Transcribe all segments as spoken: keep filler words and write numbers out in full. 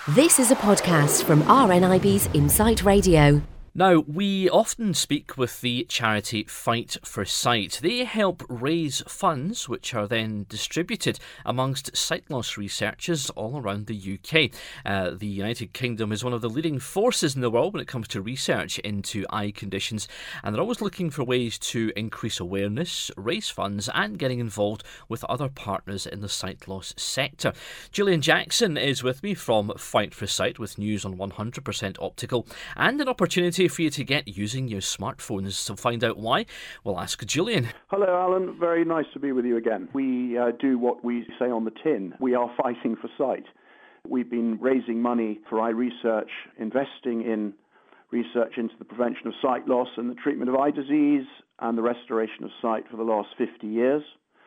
This is a podcast from R N I B's Insight Radio. Now, we often speak with the charity Fight for Sight. They help raise funds which are then distributed amongst sight loss researchers all around the U K. Uh, the United Kingdom is one of the leading forces in the world when it comes to research into eye conditions, and they're always looking for ways to increase awareness, raise funds and getting involved with other partners in the sight loss sector. Gillian Jackson is with me from Fight for Sight with news on one hundred percent Optical and an opportunity for you to get using your smartphones. To find out why, we'll ask Gillian. Hello, Alan. Very nice to be with you again. We uh, do what we say on the tin. We are fighting for sight. We've been raising money for eye research, investing in research into the prevention of sight loss and the treatment of eye disease and the restoration of sight for the last fifty years.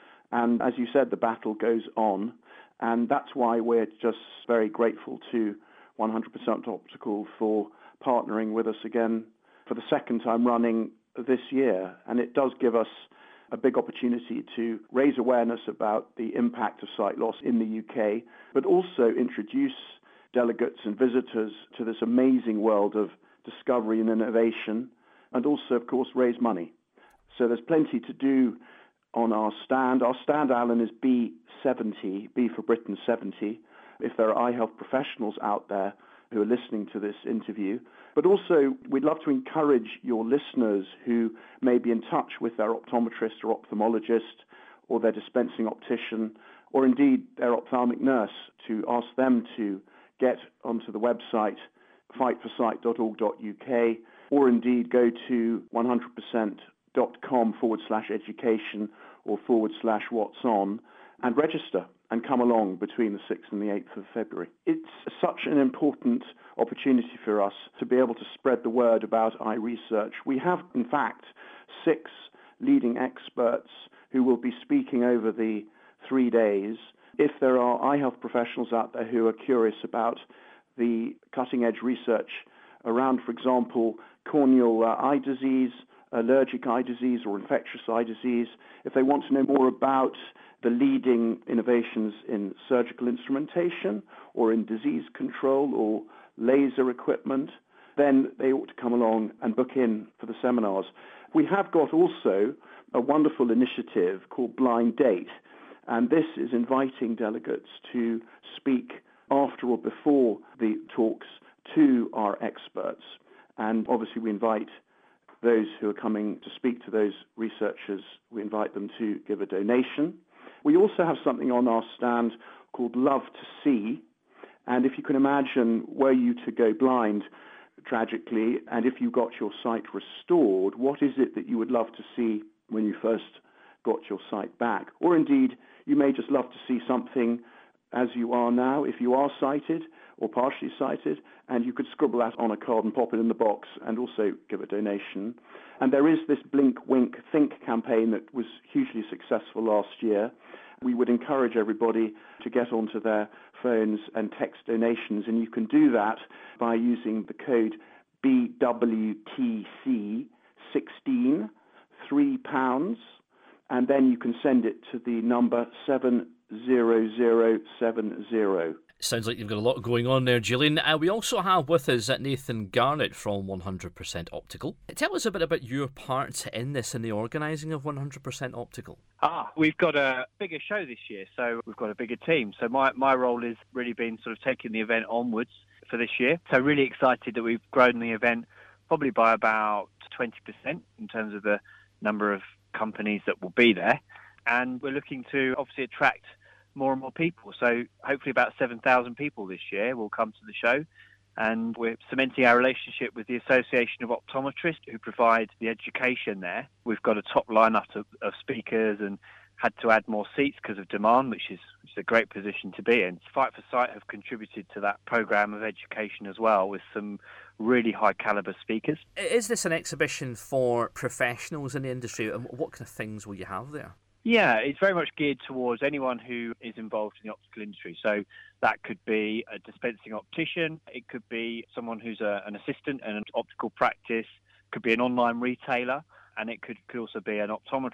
And as you said, the battle goes on. And that's why we're just very grateful to one hundred percent Optical for partnering with us again for the second time running this year. And it does give us a big opportunity to raise awareness about the impact of sight loss in the U K, but also introduce delegates and visitors to this amazing world of discovery and innovation, and also, of course, raise money. So there's plenty to do on our stand. Our stand, Alan, is B seventy, B for Britain seventy. If there are eye health professionals out there who are listening to this interview. But also, we'd love to encourage your listeners who may be in touch with their optometrist or ophthalmologist or their dispensing optician or indeed their ophthalmic nurse to ask them to get onto the website fight for sight dot org dot U K or indeed go to one hundred percent dot com forward slash education or forward slash what's on and register and come along between the sixth and the eighth of February. It's such an important opportunity for us to be able to spread the word about eye research. We have, in fact, six leading experts who will be speaking over the three days. If there are eye health professionals out there who are curious about the cutting-edge research around, for example, corneal uh, eye disease, allergic eye disease or infectious eye disease, if they want to know more about the leading innovations in surgical instrumentation or in disease control or laser equipment, then they ought to come along and book in for the seminars. We have got also a wonderful initiative called Blind Date, and this is inviting delegates to speak after or before the talks to our experts. And obviously we invite those who are coming to speak to those researchers, we invite them to give a donation. We also have something on our stand called Love to See. And if you can imagine, were you to go blind tragically, and if you got your sight restored, what is it that you would love to see when you first got your sight back? Or indeed, you may just love to see something as you are now, if you are sighted or partially sighted, and you could scribble that on a card and pop it in the box and also give a donation. And there is this Blink, Wink, Think campaign that was hugely successful last year. We would encourage everybody to get onto their phones and text donations, and you can do that by using the code B W T C sixteen, three pounds, and then you can send it to the number seven zero zero seven zero. Sounds like you've got a lot going on there, Gillian. Uh, we also have with us Nathan Garnett from one hundred percent Optical. Tell us a bit about your part in this, in the organising of one hundred percent Optical. Ah, we've got a bigger show this year, so we've got a bigger team. So my, my role has really been sort of taking the event onwards for this year. So really excited that we've grown the event probably by about twenty percent in terms of the number of companies that will be there. And we're looking to obviously attract more and more people. So hopefully about seven thousand people this year will come to the show. And we're cementing our relationship with the Association of Optometrists who provide the education there. We've got a top lineup of, of speakers and had to add more seats because of demand, which is, which is a great position to be in. Fight for Sight have contributed to that programme of education as well with some really high calibre speakers. Is this an exhibition for professionals in the industry, and what kind of things will you have there? Yeah, it's very much geared towards anyone who is involved in the optical industry. So that could be a dispensing optician, it could be someone who's a, an assistant in an optical practice, could be an online retailer, and it could, could also be an optometrist.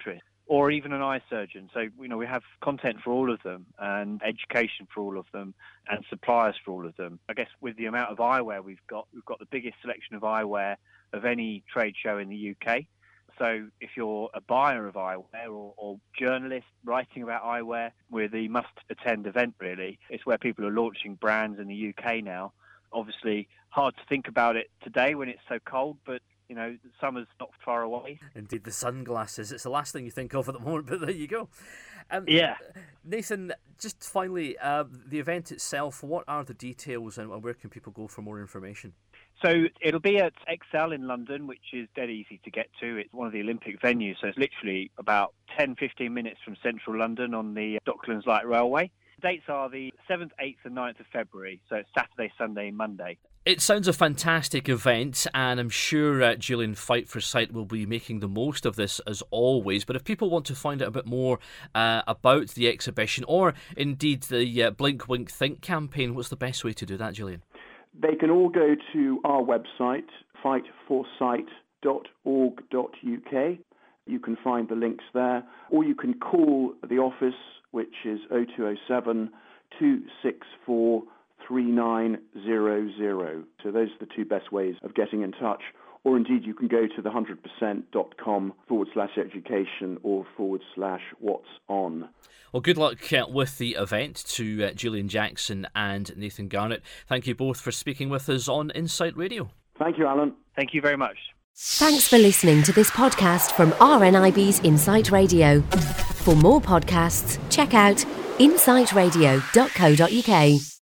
or even an eye surgeon. So, you know, we have content for all of them and education for all of them and suppliers for all of them. I guess with the amount of eyewear we've got, we've got the biggest selection of eyewear of any trade show in the U K. So if you're a buyer of eyewear or, or journalist writing about eyewear, we're the must-attend event, really. It's where people are launching brands in the U K now. Obviously, hard to think about it today when it's so cold, but you know, summer's not far away. Indeed, the sunglasses. It's the last thing you think of at the moment, but there you go. Um, yeah. Nathan, just finally, uh, the event itself, what are the details and where can people go for more information? So it'll be at Excel in London, which is dead easy to get to. It's one of the Olympic venues, so it's literally about ten, fifteen minutes from central London on the Docklands Light Railway. The dates are the seventh, eighth and ninth of February, so it's Saturday, Sunday, Monday. It sounds a fantastic event, and I'm sure uh, Julian Fight for Sight will be making the most of this as always. But if people want to find out a bit more uh, about the exhibition, or indeed the uh, Blink Wink Think campaign, what's the best way to do that, Julian? They can all go to our website, fight for sight dot org dot U K. You can find the links there, or you can call the office, which is oh two oh seven, two six four, three nine zero zero. So those are the two best ways of getting in touch. Or indeed, you can go to the one hundred percent dot com forward slash education or forward slash what's on. Well, good luck uh, with the event to uh, Julian Jackson and Nathan Garnett. Thank you both for speaking with us on Insight Radio. Thank you, Alan. Thank you very much. Thanks for listening to this podcast from R N I B's Insight Radio. For more podcasts, check out insight radio dot co dot U K.